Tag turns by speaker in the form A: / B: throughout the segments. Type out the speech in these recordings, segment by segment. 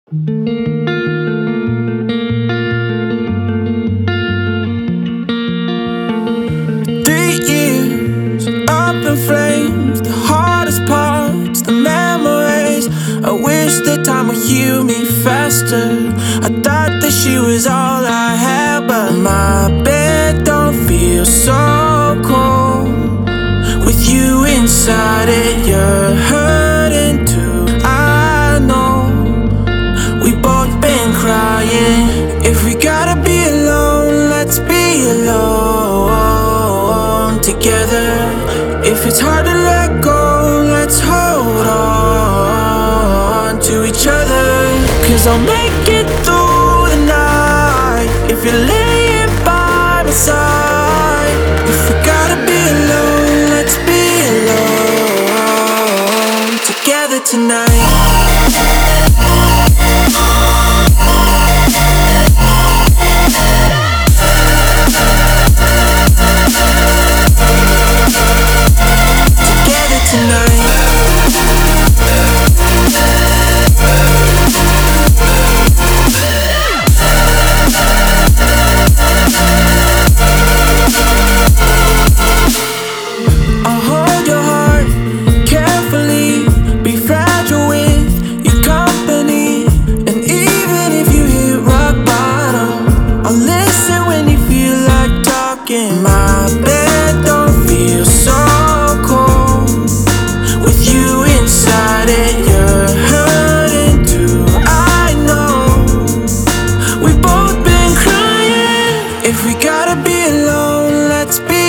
A: 3 years up in flames, the hardest parts, the memories. I wish that time would heal me faster. I thought that she was all I had, but my bed don't feel so cold with you inside it. You're hurting too, I know. We both been crying. If we gotta be alone, let's be alone together. If it's hard to let go, let's hold on to each other. 'Cause I'll make it through the night if you're laying by my side. If we gotta be alone, let's be alone together tonight. My bed don't feel so cold with you inside it. You're hurting too, I know. We've both been crying. If we gotta be alone, let's be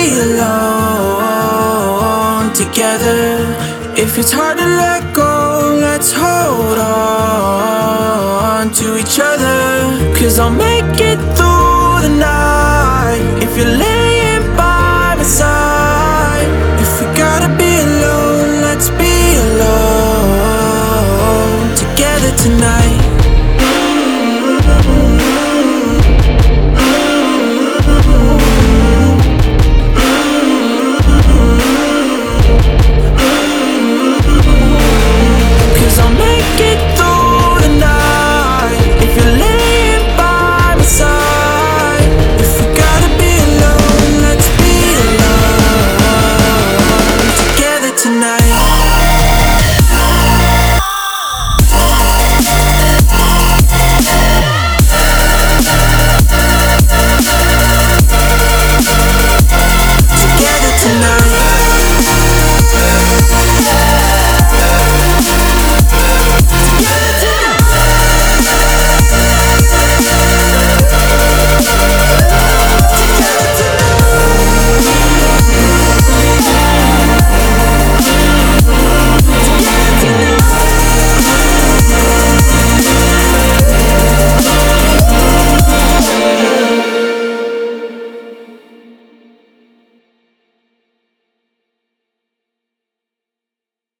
A: alone together. If it's hard to let go, let's hold on to each other. 'Cause I'll make it through the night if you're laying by my side. If we gotta be alone, let's be alone together tonight.